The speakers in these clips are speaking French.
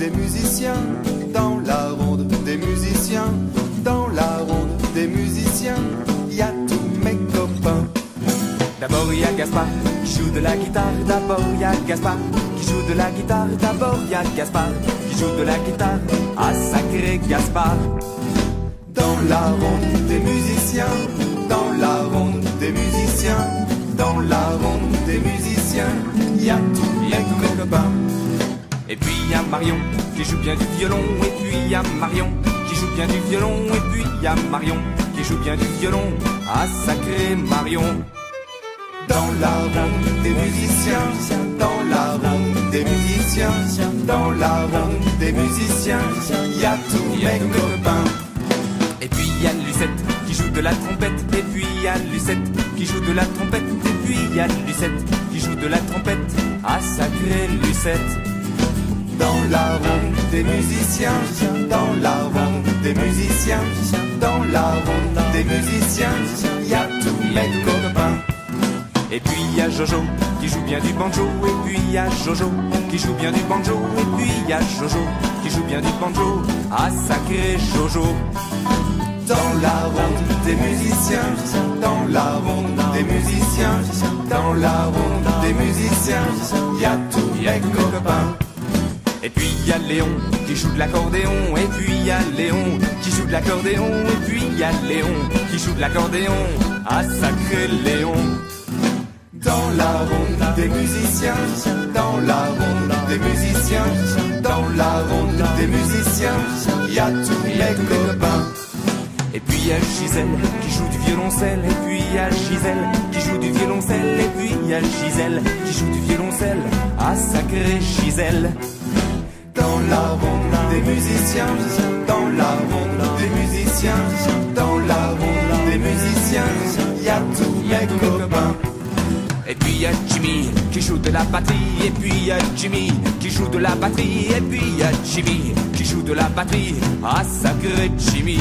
des musiciens, dans la ronde des musiciens, dans la ronde des musiciens, y a tous mes copains. D'abord il y a Gaspard qui joue de la guitare. D'abord il y a Gaspard qui joue de la guitare. D'abord il y a Gaspard qui joue de la guitare. Ah sacré Gaspard. Dans la ronde des musiciens, dans la ronde des musiciens, dans la ronde des musiciens, y a tous mes copains. Et puis il y a Marion qui joue bien du violon. Et puis il y a Marion qui joue bien du violon. Et puis il y a Marion qui joue bien du violon. Ah sacré Marion. Dans la ronde des musiciens, dans la ronde des musiciens, dans la ronde des musiciens, y a tous mes copains. Et puis il y a Lucette qui joue de la trompette. Et puis il y a Lucette qui joue de la trompette. Et puis il y a Lucette qui joue de la trompette. Ah sacré Lucette. Dans la ronde des musiciens, dans la ronde des musiciens, dans la ronde des musiciens, y a tous mes copains. Et puis il y a Jojo qui joue bien du banjo. Et puis il y a Jojo qui joue bien du banjo. Et puis il y a Jojo qui joue bien du banjo. Ah sacré Jojo. Dans la ronde des musiciens, dans la ronde des musiciens, dans la ronde des musiciens, y a tous mes copains. Et puis il y a Léon qui joue de l'accordéon. Et puis il y a Léon qui joue de l'accordéon. Et puis il y a Léon qui joue de l'accordéon. Ah sacré Léon. Dans la ronde des musiciens, dans la ronde des musiciens, dans la ronde des musiciens, y a tous mes copains. Et puis il y a Gisèle qui joue du violoncelle. Et puis il y a Gisèle qui joue du violoncelle. Et puis il y a Gisèle qui joue du violoncelle. Ah sacré Gisèle. Dans la ronde des musiciens, dans la ronde des musiciens, dans la ronde des musiciens, y a tous mes copains. Et puis il y a Jimmy qui joue de la batterie. Et puis il y a Jimmy qui joue de la batterie. Et puis il y a Jimmy qui joue de la batterie. Ah sacré Jimmy.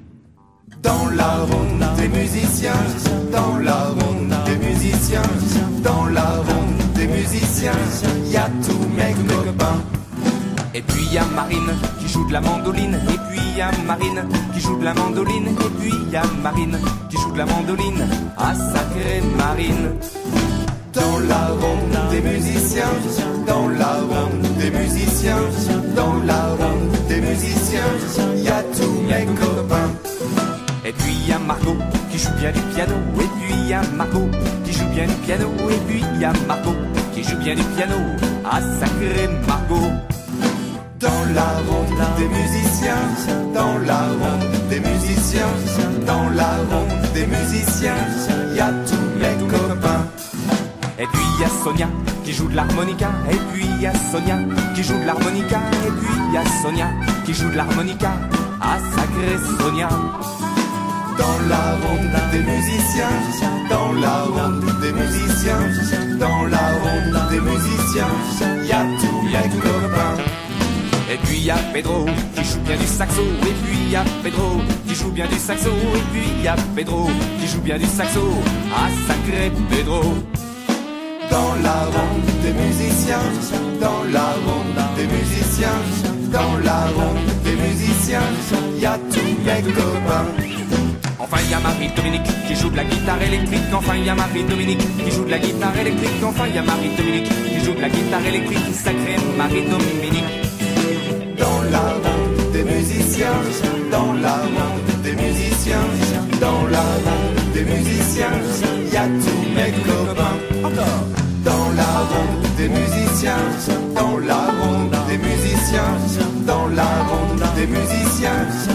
Dans la ronde des musiciens, dans la ronde des musiciens, dans la ronde des musiciens, y a tous mes copains. Et puis il y a Marine qui joue de la mandoline. Et puis il y a Marine qui joue de la mandoline. Et puis il y a Marine qui joue de la mandoline. Ah sacré Marine. Dans la ronde des musiciens, dans la ronde des musiciens, dans la ronde des musiciens, y a tous mes copains. Et puis il y a Margot qui joue bien du piano. Et puis il y a Margot qui joue bien du piano. Et puis il y a Margot qui joue bien du piano. Ah sacré Margot. Dans la ronde des musiciens, dans la ronde des musiciens, dans la ronde des musiciens, y a tous mes copains. Et puis il y a Sonia qui joue de l'harmonica. Et puis il y a Sonia qui joue de l'harmonica. Et puis il y a Sonia qui joue de l'harmonica. Ah sacré Sonia. Dans la ronde des musiciens, dans la ronde des musiciens, dans la ronde des musiciens, y a tous mes copains. Et puis il y a Pedro qui joue bien du saxo. Et puis il y a Pedro qui joue bien du saxo. Et puis il y a Pedro qui joue bien du saxo. Ah sacré Pedro. Dans la ronde des musiciens, dans la ronde des musiciens, dans la ronde des musiciens, y a tous mes copains. Enfin il y a Marie-Dominique qui joue de la guitare électrique. Enfin il y a Marie-Dominique qui joue de la guitare électrique. Enfin il y a Marie-Dominique qui joue de la guitare électrique. Sacré Marie-Dominique. Dans la ronde des musiciens, dans la ronde des musiciens, dans la ronde des musiciens, y a tous mes copains. Encore. Dans la ronde des musiciens, dans la ronde des musiciens, dans la ronde des musiciens,